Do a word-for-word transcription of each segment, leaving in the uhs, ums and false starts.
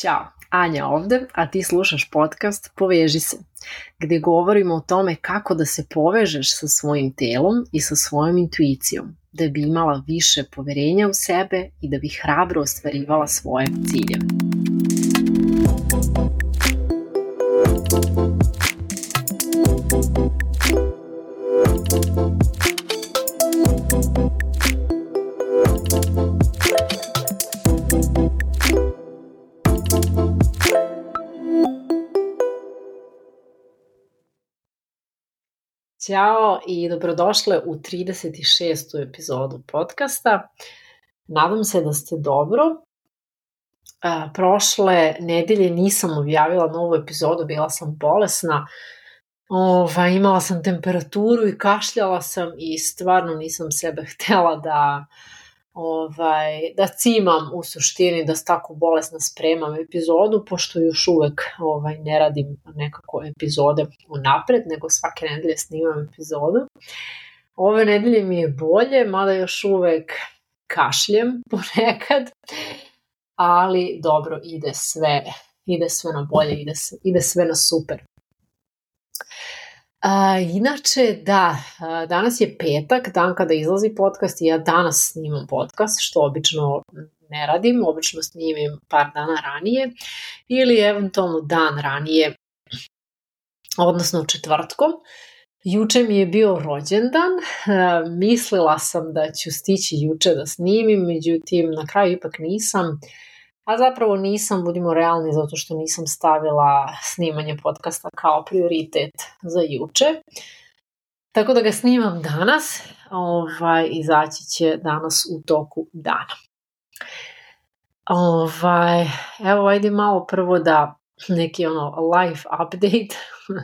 Ćao, Anja ovde, a ti slušaš podcast Poveži se, gdje govorimo o tome kako da se povežeš sa svojim telom i sa svojom intuicijom, da bi imala više poverenja u sebe i da bi hrabro ostvarivala svoje ciljeve. Ćao i dobrodošle u trideset šestu epizodu podcasta. Nadam se da ste dobro. Prošle nedelje nisam objavila novu epizodu, bila sam bolesna. Ova, imala sam temperaturu i kašljala sam i stvarno nisam sebe htjela da, ovaj, da cimam u suštini, da s tako bolesna spremam epizodu, pošto još uvek ovaj, ne radim nekako epizode unapred, nego svake nedelje snimam epizodu. Ove nedelje mi je bolje, mada još uvek kašljem ponekad, ali dobro, ide sve, ide sve na bolje, ide, ide sve na super. A, inače, da, danas je petak, dan kada izlazi podcast i ja danas snimam podcast, što obično ne radim, obično snimim par dana ranije ili eventualno dan ranije, odnosno četvrtkom. Juče mi je bio rođendan, mislila sam da ću stići juče da snimim, međutim na kraju ipak nisam. A zapravo nisam, budimo realni, zato što nisam stavila snimanje podcasta kao prioritet za juče. Tako da ga snimam danas, ovaj, izaći će danas u toku dana. Ovaj, evo, ajde malo prvo da neki ono life update.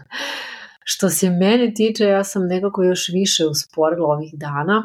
Što se mene tiče, ja sam nekako još više usporila ovih dana.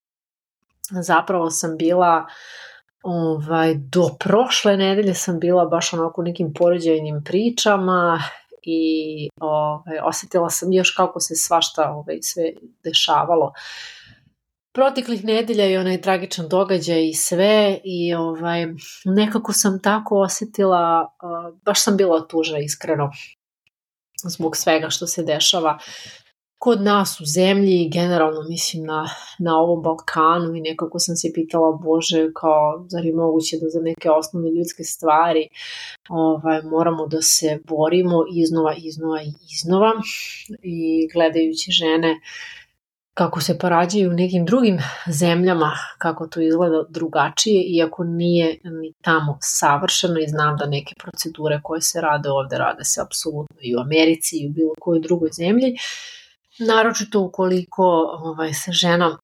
Zapravo sam bila... Ovaj, do prošle nedelje sam bila baš onako u nekim porođajnim pričama i ovaj, osjetila sam još kako se svašta ovaj, sve dešavalo. Proteklih nedelja i onaj tragičan događaj i sve i ovaj, nekako sam tako osjetila, uh, baš sam bila tužna iskreno zbog svega što se dešava kod nas u zemlji i generalno mislim na, na ovom Balkanu i nekako sam se pitala, Bože, kao, zar je moguće da za neke osnovne ljudske stvari ovaj, moramo da se borimo iznova, iznova i iznova i gledajući žene kako se porađaju u nekim drugim zemljama, kako to izgleda drugačije, iako nije ni tamo savršeno i znam da neke procedure koje se rade ovde, rade se apsolutno i u Americi i u bilo kojoj drugoj zemlji. Naročito ukoliko ovaj, se žena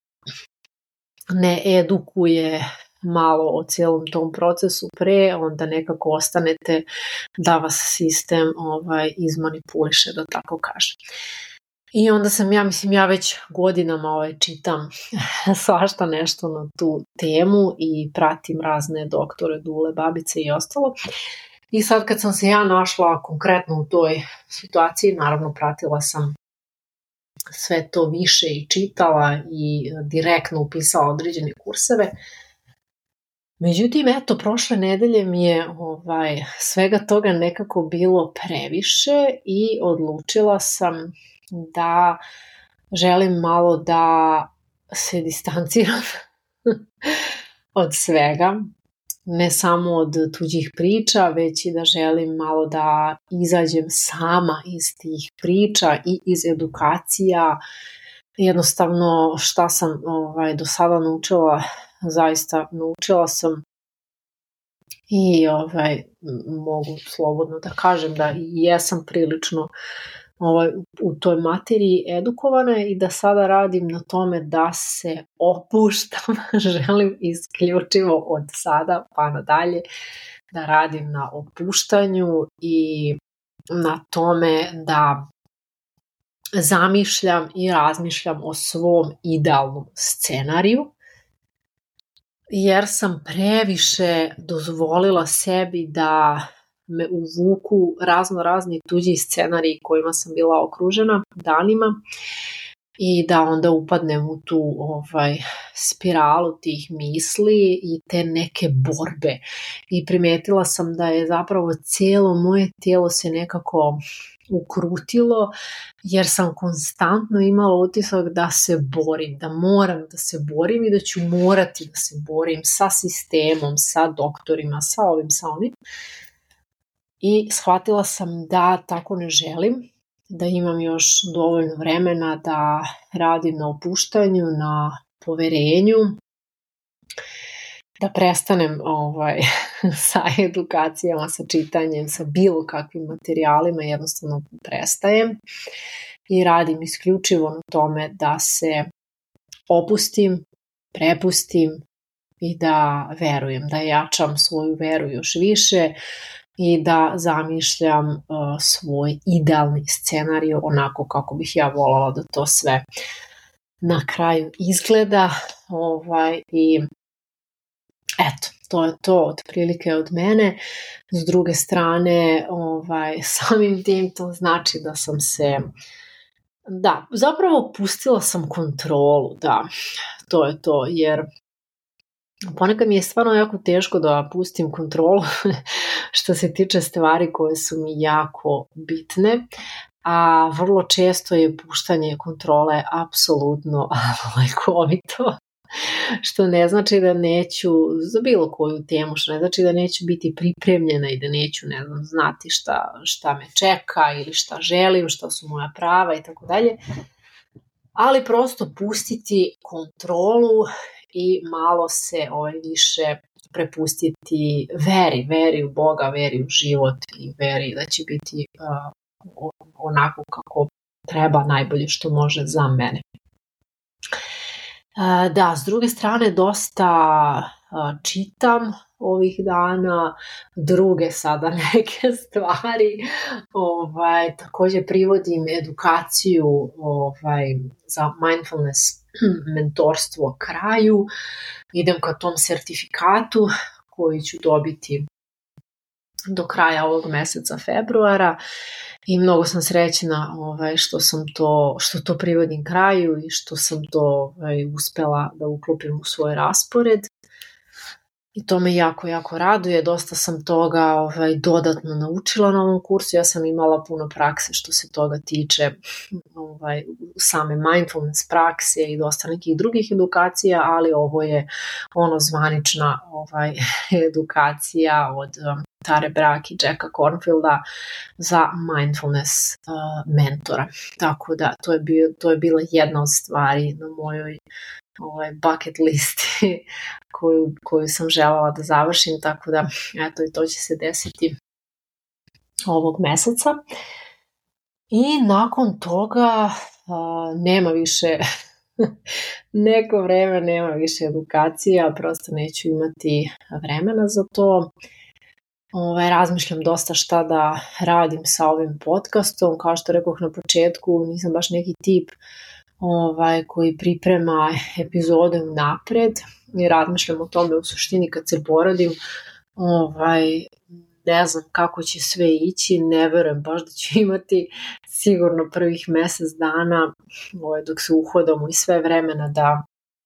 ne edukuje malo o cijelom tom procesu pre, onda nekako ostanete da vas sistem ovaj, izmanipuliše, da tako kažem. I onda sam, ja mislim, ja već godinama ovaj, čitam svašta nešto na tu temu i pratim razne doktore, dule, babice i ostalo. I sad kad sam se ja našla konkretno u toj situaciji, naravno pratila sam sve to više i čitala i direktno upisala određene kurseve. Međutim, eto, prošle nedelje mi je ovaj, svega toga nekako bilo previše i odlučila sam da želim malo da se distanciram od svega. Ne samo od tuđih priča, već i da želim malo da izađem sama iz tih priča i iz edukacija. Jednostavno šta sam ovaj, do sada naučila, zaista naučila sam i ovaj, mogu slobodno da kažem da jesam prilično ovaj, u toj materiji edukovana i da sada radim na tome da se opuštam, želim isključivo od sada pa nadalje da radim na opuštanju i na tome da zamišljam i razmišljam o svom idealnom scenariju, jer sam previše dozvolila sebi da me uvuku razno razni tuđi scenariji kojima sam bila okružena danima i da onda upadnem u tu ovaj, spiralu tih misli i te neke borbe. I primetila sam da je zapravo cijelo moje tijelo se nekako ukrutilo, jer sam konstantno imala utisak da se borim, da moram da se borim i da ću morati da se borim sa sistemom, sa doktorima, sa ovim, sa onim. I shvatila sam da tako ne želim, da imam još dovoljno vremena da radim na opuštanju, na poverenju, da prestanem ovaj, sa edukacijama, sa čitanjem, sa bilo kakvim materijalima, jednostavno prestajem i radim isključivo na tome da se opustim, prepustim i da verujem, da jačam svoju veru još više i da zamišljam uh, svoj idealni scenarij onako kako bih ja voljela da to sve na kraju izgleda. Ovaj, i eto, to je to otprilike od mene. S druge strane, ovaj, samim tim to znači da sam se, da, zapravo pustila sam kontrolu, da, to je to, jer ponekad mi je stvarno jako teško da pustim kontrolu što se tiče stvari koje su mi jako bitne, a vrlo često je puštanje kontrole apsolutno lekovito, što ne znači da neću za bilo koju temu, što ne znači da neću biti pripremljena i da neću, ne znam, znati šta, šta me čeka ili šta želim, šta su moja prava i tako dalje, ali prosto pustiti kontrolu i malo se ovaj više prepustiti veri, veri u Boga, veri u život i veri da će biti uh, onako kako treba, najbolje što može za mene. Uh, da, s druge strane dosta uh, čitam ovih dana, druge sada neke stvari, ovaj, također privodim edukaciju ovaj, za mindfulness mentorstvo kraju, idem ka tom sertifikatu koji ću dobiti do kraja ovog meseca februara i mnogo sam srećna ovaj, što sam to, što to privodim kraju i što sam to ovaj, uspela da uklopim u svoj raspored. I to me jako, jako raduje. Dosta sam toga ovaj, dodatno naučila na ovom kursu. Ja sam imala puno prakse što se toga tiče, ovaj, same mindfulness prakse i dosta nekih drugih edukacija, ali ovo je ono zvanična ovaj, edukacija od um, Tare Brach i Jacka Kornfielda za mindfulness uh, mentora. Tako da to je, bio, to je bila jedna od stvari na mojoj ovaj, bucket listi koju, koju sam željela da završim, tako da eto i to će se desiti ovog meseca. I nakon toga uh, nema više neko vreme, nema više edukacija, prosto neću imati vremena za to. Ovaj, razmišljam dosta šta da radim sa ovim podcastom. Kao što rekoh na početku, nisam baš neki tip ovaj, koji priprema epizode napred i razmišljam o tome u suštini kad se porodim. Ovaj, ne znam kako će sve ići, ne verujem baš da ću imati sigurno prvih mjesec dana ovaj, dok se uhodamo i sve vremena da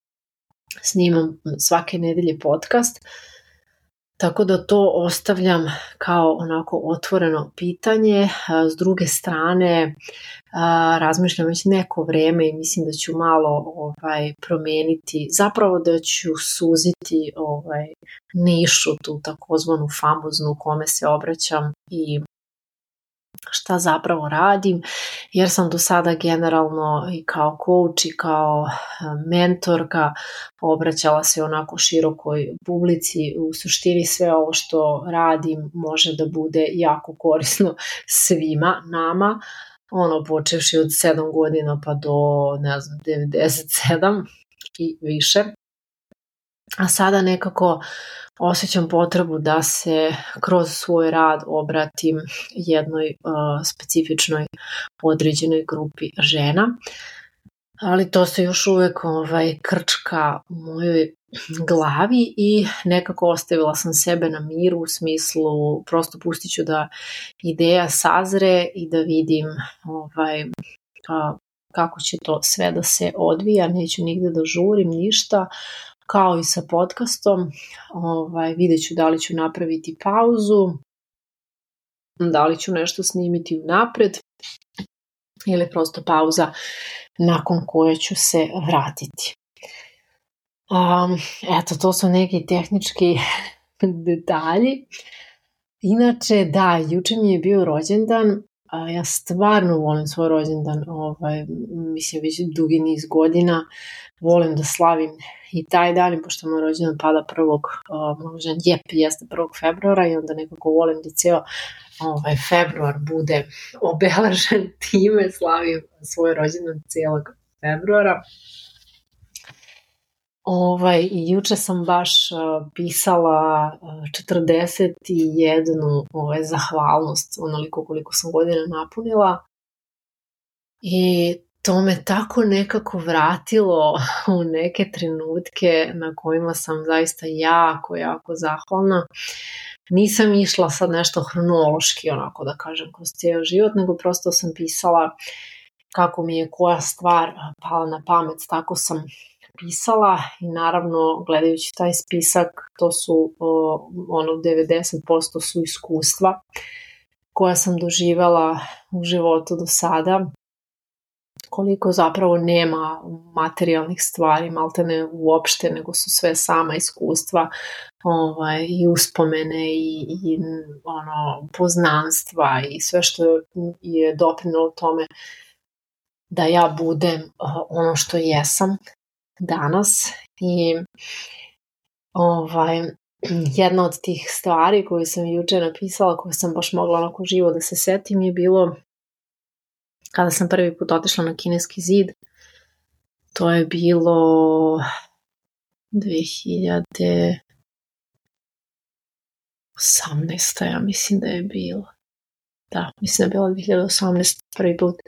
snimam svake nedelje podcast. Tako da to ostavljam kao onako otvoreno pitanje. S druge strane, razmišljam već neko vreme i mislim da ću malo ovaj, promijeniti, zapravo da ću suziti ovaj, nišu, tu takozvanu famoznu kome se obraćam i šta zapravo radim, jer sam do sada generalno i kao coach i kao mentorka obraćala se onako širokoj publici. U suštini sve ovo što radim može da bude jako korisno svima nama, ono počevši od sedam godina pa do ne znam devedeset sedam i više. A sada nekako osjećam potrebu da se kroz svoj rad obratim jednoj uh, specifičnoj određenoj grupi žena. Ali to se još uvijek ovaj, krčka u mojoj glavi i nekako ostavila sam sebe na miru u smislu prosto pustit ću da ideja sazre i da vidim ovaj, uh, kako će to sve da se odvija, neću nigde da žurim, ništa, kao i sa podcastom, ovaj, vidjet ću da li ću napraviti pauzu, da li ću nešto snimiti unapred, ili prosto pauza nakon koje ću se vratiti. Um, eto, to su neki tehnički detalji. Inače, da, juče mi je bio rođendan, a ja stvarno volim svoj rođendan, ovaj, mislim već dugi niz godina, volim da slavim i taj dan, i pošto moj rođendan pada prvog, možda jep, jeste prvog februara, i onda nekako volim da ceo ovaj, februar bude obeležen time, slavim svoj rođendan cijelog februara. Ovaj, i juče sam baš uh, pisala uh, četrdeset jednu ovaj, zahvalnost, onoliko koliko sam godina napunila, i to me tako nekako vratilo u neke trenutke na kojima sam zaista jako, jako zahvalna. Nisam išla sad nešto hronološki, onako da kažem, kroz cijel život, nego prosto sam pisala kako mi je koja stvar pala na pamet, tako sam pisala, i naravno gledajući taj spisak, to su o, ono devedeset posto su iskustva koja sam doživjela u životu do sada, koliko zapravo nema materijalnih stvari, maltene uopšte, nego su sve sama iskustva, ovaj, i uspomene i, i ono, poznanstva i sve što je doprinelo tome da ja budem ono što jesam danas. I ovaj, jedna od tih stvari koju sam juče napisala, koju sam baš mogla onako živo da se setim, je bilo kada sam prvi put otišla na Kineski zid. To je bilo dve hiljade osamnaesta. Ja mislim da je bilo. Da, mislim da je bilo dve hiljade osamnaesta prvi put.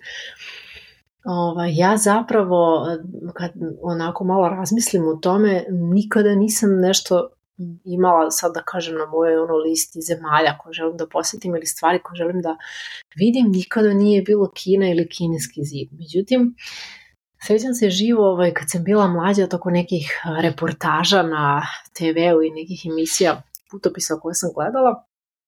Ovaj, ja zapravo, kad onako malo razmislim o tome, nikada nisam nešto imala, sad da kažem, na mojoj ono listi zemalja koje želim da posjetim ili stvari koje želim da vidim, nikada nije bilo Kina ili Kineski zid. Međutim, sjećam se živo ovaj, kad sam bila mlađa, tako nekih reportaža na te veu i nekih emisija, putopisa koje sam gledala.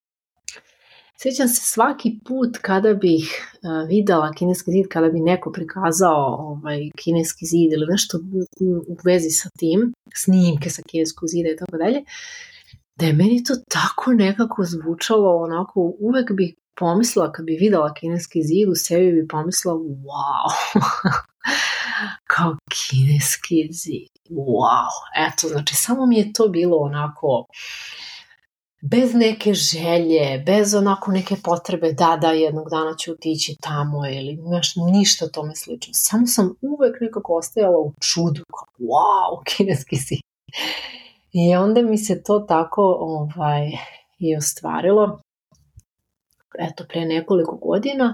Sjećam se svaki put kada bih uh, videla Kineski zid, kada bi neko prikazao ovaj, Kineski zid ili nešto u vezi sa tim, snimke sa Kineskog zida i tako dalje, da je meni to tako nekako zvučalo, onako uvek bih pomislila, kad bi videla Kineski zid, u sebi bi pomislila, wow, kao Kineski zid, wow, eto, znači samo mi je to bilo onako bez neke želje, bez onako neke potrebe da, da, jednog dana ću otići tamo ili nešto, ništa tome slično. Samo sam uvek nekako ostajala u čudu, kao, wow, Kineski zid. I onda mi se to tako ovaj, i ostvarilo, eto, pre nekoliko godina,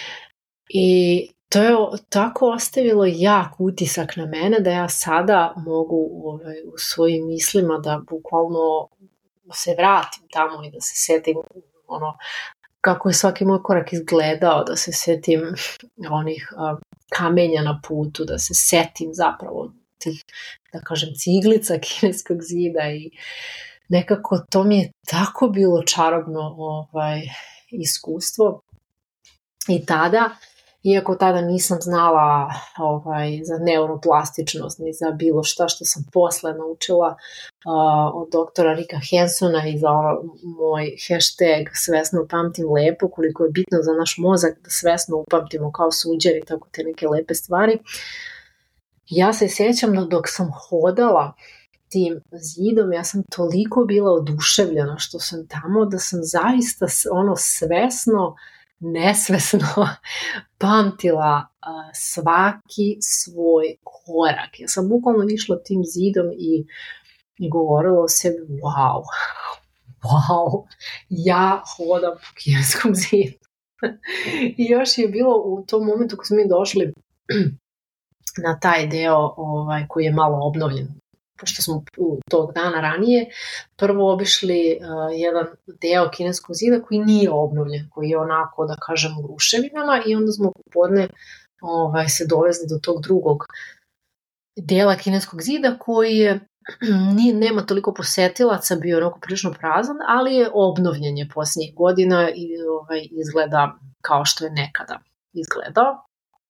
i to je tako ostavilo jak utisak na mene da ja sada mogu ovaj, u svojim mislima da bukvalno se vratim tamo i da se setim ono, kako je svaki moj korak izgledao, da se setim onih um, kamenja na putu, da se setim zapravo tih, da kažem, ciglica Kineskog zida, i nekako to mi je tako bilo čarobno ovaj, iskustvo. I tada, iako tada nisam znala ovaj, za neuroplastičnost ni za bilo šta što sam posle naučila uh, od doktora Ricka Hansona i za moj hashtag svesno pamtim lepo, koliko je bitno za naš mozak da svesno upamtimo kao suđer i tako te neke lepe stvari. Ja se sjećam da dok sam hodala tim zidom, ja sam toliko bila oduševljena što sam tamo, da sam zaista ono svesno, nesvesno pamtila uh, svaki svoj korak. Ja sam bukvalno išla tim zidom i, i govorila o sebi, wow, wow, ja hodam po Kineskom zidu. I još je bilo u tom momentu kad smo mi došli na taj deo ovaj, koji je malo obnovljen, pošto smo tog dana ranije prvo obišli uh, jedan deo Kineskog zida koji nije obnovljen, koji je onako, da kažem, u ruševinama, i onda smo popodne ovaj, se dovezli do tog drugog dela kineskog zida koji je Nije, nema toliko posetilaca, bio onako prilično prazan, ali je obnovljen je posljednjih godina i ovaj, izgleda kao što je nekada izgledao.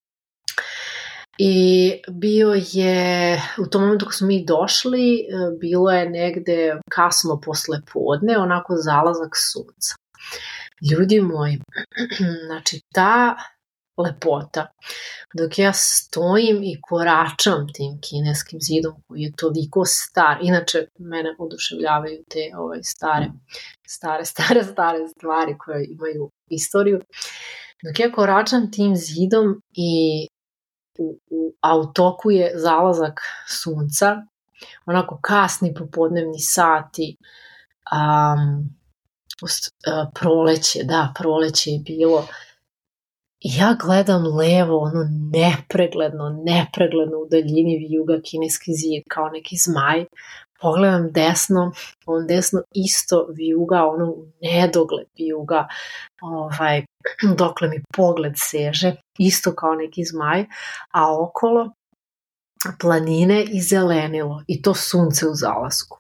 I bio je, u tom momentu kad smo mi došli, bilo je negde kasno posle podne, onako zalazak sunca. Ljudi moji, znači ta lepota, dok ja stojim i koračam tim kineskim zidom koji je toliko star, inače mene oduševljavaju te ovaj, stare, stare, stare, stare stvari koje imaju istoriju, dok ja koračam tim zidom i u, u, a u toku je zalazak sunca, onako kasni popodnevni sati, um, proleće, da, proleće je bilo. Ja gledam levo, ono nepregledno, nepregledno u daljini vijuga kineski zid, kao neki zmaj. Pogledam desno, on desno isto vijuga, ono u nedogled vijuga, ovaj, dokle mi pogled seže, isto kao neki zmaj, a okolo planine i zelenilo i to sunce u zalasku.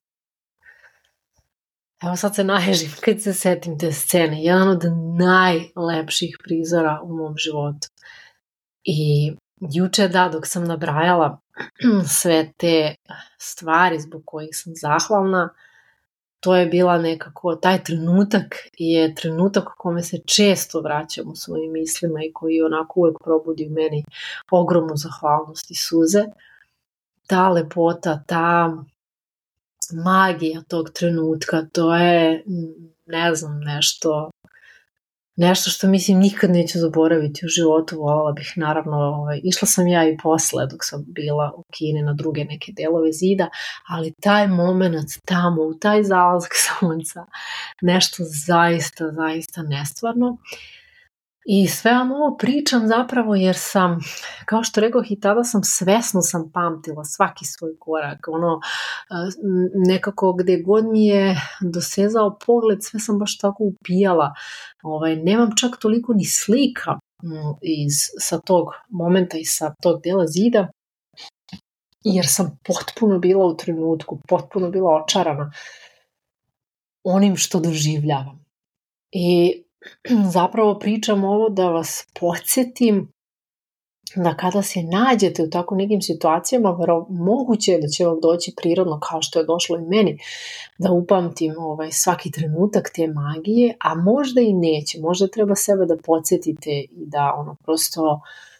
Evo sad se naježim kad se setim te scene. Jedan od najlepših prizora u mom životu. I juče da, dok sam nabrajala sve te stvari zbog kojih sam zahvalna, to je bila nekako, taj trenutak je trenutak u kome se često vraćam u svojim mislima i koji onako uvek probudi u meni ogromnu zahvalnost i suze. Ta lepota, ta magija tog trenutka, to je, ne znam, nešto, nešto što mislim nikad neću zaboraviti u životu. Voljela bih, naravno, ovaj, išla sam ja i posle dok sam bila u Kini na druge neke delove zida, ali taj moment tamo, u taj zalazak sunca, nešto zaista, zaista nestvarno. I sve vam ovo pričam zapravo jer sam, kao što rekao i tada sam svesno sam pamtila svaki svoj korak, ono nekako gde god mi je dosezao pogled, sve sam baš tako upijala. Ovaj, nemam čak toliko ni slika iz, sa tog momenta i sa tog dela zida, jer sam potpuno bila u trenutku, potpuno bila očarana onim što doživljavam. I zapravo pričam ovo da vas podsjetim da kada se nađete u tako nekim situacijama, moguće je da će vam doći prirodno, kao što je došlo i meni, da upamtim ovaj, svaki trenutak te magije, a možda i neće, možda treba sebe da podsjetite i da ono prosto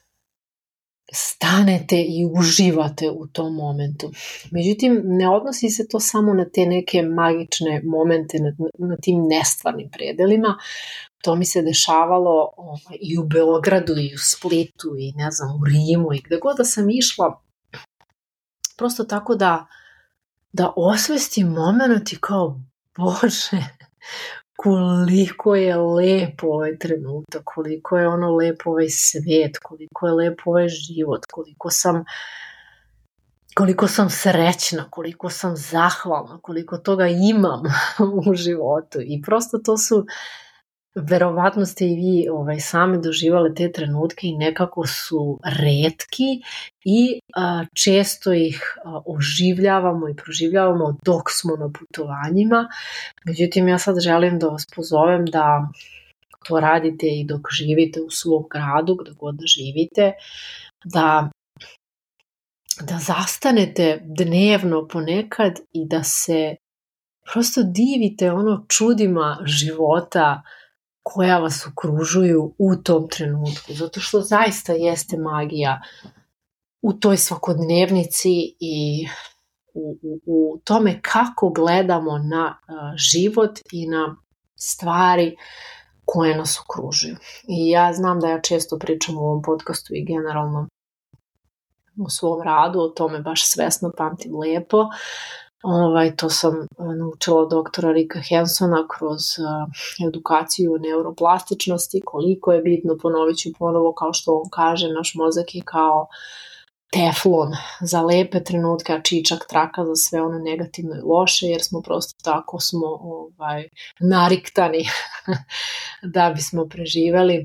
stanete i uživate u tom momentu. Međutim, ne odnosi se to samo na te neke magične momente, na, na tim nestvarnim predelima. To mi se dešavalo ovaj, i u Beogradu, i u Splitu, i ne znam, u Rimu, i gde god da sam išla. Prosto tako da, da osvestim moment i kao, Bože, koliko je lepo ovaj trenutak, koliko je ono lepo ovaj svet, koliko je lepo ovaj život, koliko sam, koliko sam srećna, koliko sam zahvalna, koliko toga imam u životu. I prosto to su, verovatno ste i vi ovaj, sami doživale te trenutke i nekako su retki i a, često ih a, oživljavamo i proživljavamo dok smo na putovanjima. Međutim, ja sad želim da vas pozovem da to radite i dok živite u svom gradu, gde god da živite, da, da zastanete dnevno ponekad i da se prosto divite ono čudima života koja vas okružuju u tom trenutku, zato što zaista jeste magija u toj svakodnevnici i u, u, u tome kako gledamo na a, život i na stvari koje nas okružuju. I ja znam da ja često pričam u ovom podcastu i generalno u svom radu, o tome baš svesno pamtim lepo. Ovaj, to sam naučila od doktora Ricka Hansona kroz uh, edukaciju o neuroplastičnosti, koliko je bitno, ponovit ću ponovo, kao što on kaže, naš mozak je kao teflon za lepe trenutke, a čičak traka za sve ono negativno i loše, jer smo prosto tako smo ovaj, nariktani da bismo preživeli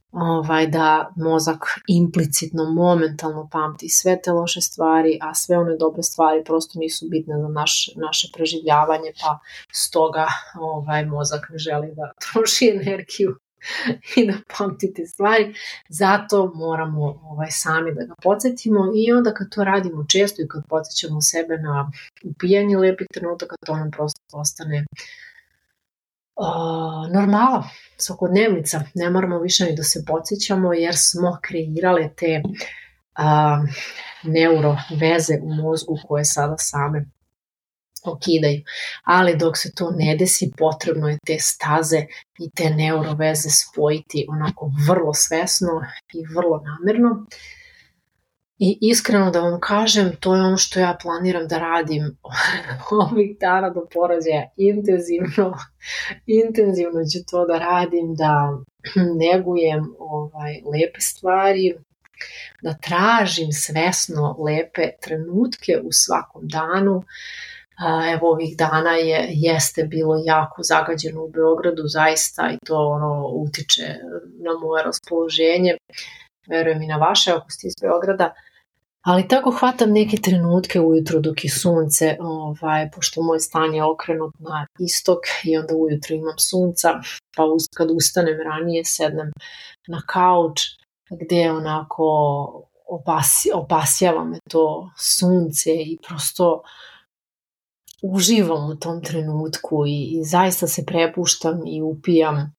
ovaj, da mozak implicitno, momentalno pamti sve te loše stvari, a sve one dobre stvari prosto nisu bitne za naš, naše preživljavanje, pa stoga ovaj, mozak ne želi da troši energiju i da pamti te stvari. Zato moramo ovaj, sami da ga podsjetimo i onda kad to radimo često i kad podsjećamo sebe na upijanje lepih trenutaka, to nam prosto postane Uh, normala, svakodnevnica, ne moramo više ni da se podsjećamo jer smo kreirale te uh, neuroveze u mozgu koje sada same okidaju. Ali dok se to ne desi, potrebno je te staze i te neuroveze spojiti onako vrlo svesno i vrlo namerno. I iskreno da vam kažem, to je ono što ja planiram da radim ovih dana do porođaja, intenzivno, intenzivno ću to da radim, da negujem ovaj, lepe stvari, da tražim svesno lepe trenutke u svakom danu. Evo ovih dana je, jeste bilo jako zagađeno u Beogradu, zaista, i to ono utiče na moje raspoloženje. Verujem i na vaše ako ste iz Beograda, ali tako hvatam neke trenutke ujutro dok je sunce, ovaj, pošto moj stan je okrenut na istok i onda ujutro imam sunca, pa uz, kad ustanem ranije sednem na kauč gdje onako opasi, opasjava me to sunce i prosto uživam u tom trenutku i, i zaista se prepuštam i upijam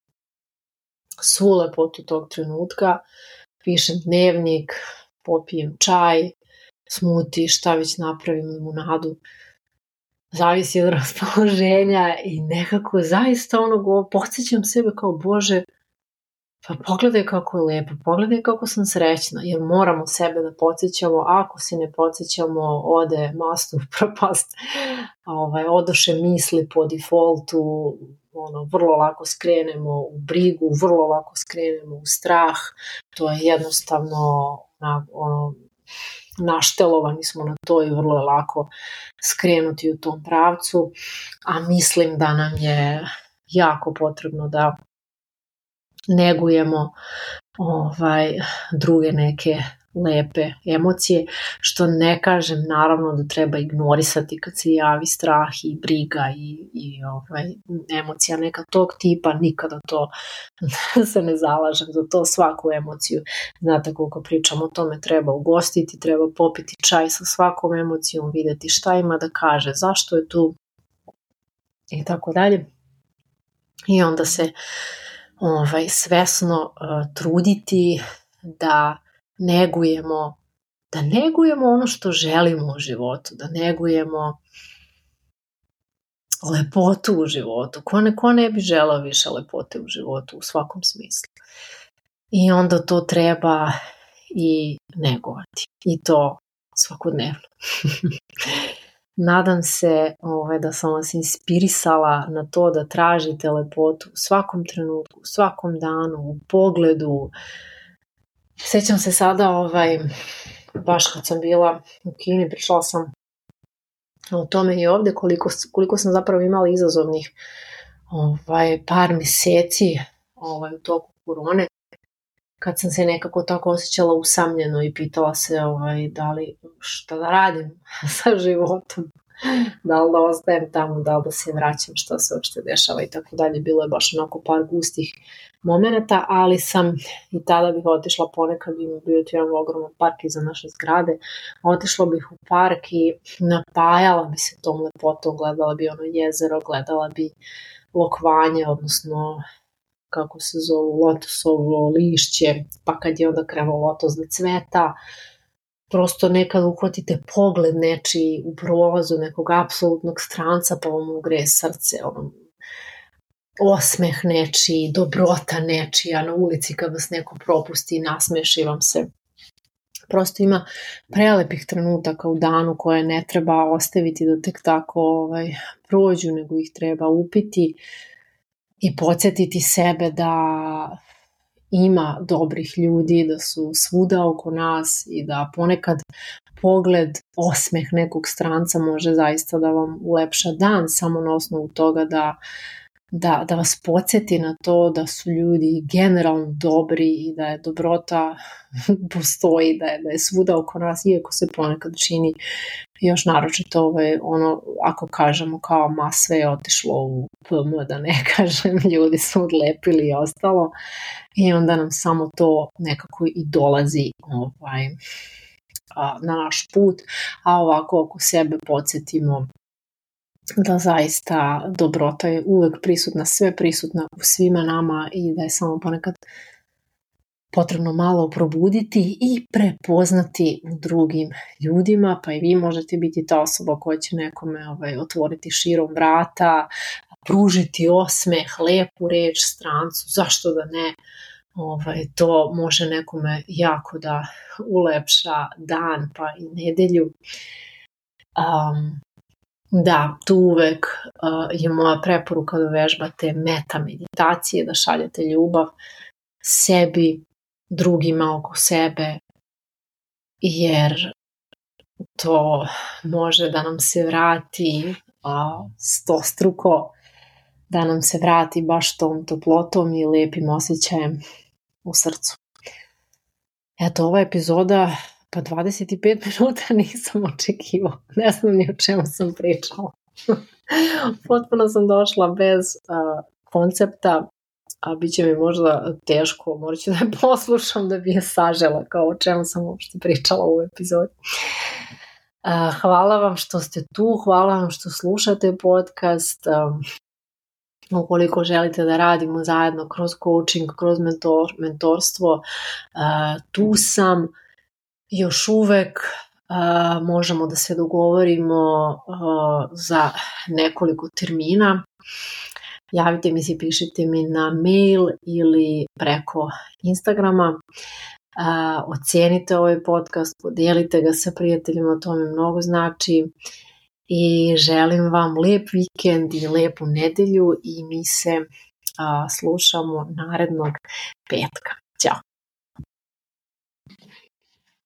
svu lepotu tog trenutka. Pišem dnevnik, popijem čaj, smuti, šta već napravim, limunadu. Zavisi od raspoloženja i nekako zaista ono, podsjećam sebe kao Bože, pa pogledaj kako je lepo, pogledaj kako sam srećna, jer moramo sebe da podsjećamo, ako se ne podsjećamo, ode mastu u propast, ovaj, odoše misli po defaultu, ono, vrlo lako skrenemo u brigu, vrlo lako skrenemo u strah, to je jednostavno na, ono, naštelovani smo na to i vrlo je lako skrenuti u tom pravcu, a mislim da nam je jako potrebno da negujemo ovaj, druge neke lepe emocije, što ne kažem naravno da treba ignorisati kad se javi strah i briga i, i ovaj, emocija neka tog tipa, nikada to se ne zalažem za to, svaku emociju, znate koliko pričam o tome, treba ugostiti, treba popiti čaj sa svakom emocijom, vidjeti šta ima da kaže, zašto je tu i tako dalje, i onda se ovaj, svesno uh, truditi da negujemo, da negujemo ono što želimo u životu, da negujemo lepotu u životu. Ko ne, ko ne bi želao više lepote u životu u svakom smislu. I onda to treba i negovati. I to svakodnevno. Nadam se ovaj, da sam vas inspirisala na to da tražite lepotu u svakom trenutku, u svakom danu, u pogledu. Sjećam se sada, ovaj, baš kad sam bila u Kini, pričala sam o tome i ovdje, koliko, koliko sam zapravo imala izazovnih ovaj, par mjeseci ovaj, u toku korone, kad sam se nekako tako osjećala usamljeno i pitala se ovaj, da li šta da radim sa životom, da li da ostajem tamo, da li da se vraćam, šta se uopšte dešava i tako dalje. Bilo je baš onako par gustih momenata, ali sam i tada bih otišla ponekad, bi mi bio tu jedan ogroman park iza naše zgrade, otišla bih u park i napajala bi se tom lepotom, gledala bi ono jezero, gledala bi lokvanje, odnosno kako se zovu, lotosovo lišće, pa kad je onda krenuo lotos da cveta, prosto nekad uhvatite pogled nečiji u prolazu nekog apsolutnog stranca, pa vam ugreje srce, ono, osmeh nečiji, dobrota nečija na ulici kad vas neko propusti i nasmeši vam se. Prosto ima prelepih trenutaka u danu koje ne treba ostaviti da tek tako ovaj, prođu, nego ih treba upiti i podsjetiti sebe da ima dobrih ljudi, da su svuda oko nas i da ponekad pogled, osmeh nekog stranca može zaista da vam ulepša dan samo na osnovu toga da da, da vas podsjeti na to da su ljudi generalno dobri i da je dobrota postoji, da je, da je svuda oko nas, iako se ponekad čini još naročito ovaj, ono, ako kažemo kao ma sve je otišlo u P M, da ne kažem, ljudi su odlepili i ostalo, i onda nam samo to nekako i dolazi ovaj, a, na naš put, a ovako oko sebe podsjetimo da zaista dobrota je uvek prisutna, sve prisutna u svima nama i da je samo ponekad potrebno malo probuditi i prepoznati u drugim ljudima, pa i vi možete biti ta osoba koja će nekome ovaj, otvoriti širom vrata, pružiti osmeh, lepu reč strancu, zašto da ne, ovaj, to može nekome jako da ulepša dan pa i nedelju. Um, Da, tu uvek uh, je moja preporuka da vežbate meta meditacije, da šaljete ljubav sebi, drugima oko sebe, jer to može da nam se vrati uh, stostruko, da nam se vrati baš tom toplotom i lijepim osjećajem u srcu. Eto, ova epizoda, pa dvadeset pet minuta nisam očekivao. Ne znam ni o čemu sam pričala. Potpuno sam došla bez uh, koncepta, a bit će mi možda teško. Morat ću da je poslušam da bi je sažela kao o čemu sam uopšte pričala u epizodi. Uh, hvala vam što ste tu, hvala vam što slušate podcast. Um, ukoliko želite da radimo zajedno kroz coaching, kroz mentor, mentorstvo, uh, tu sam. Još uvek uh, možemo da se dogovorimo uh, za nekoliko termina. Javite mi se, pišite mi na mail ili preko Instagrama. Uh, ocenite ovaj podcast, podijelite ga sa prijateljima, to mi mnogo znači. I želim vam lep vikend i lepu nedelju i mi se uh, slušamo narednog petka. Ćao!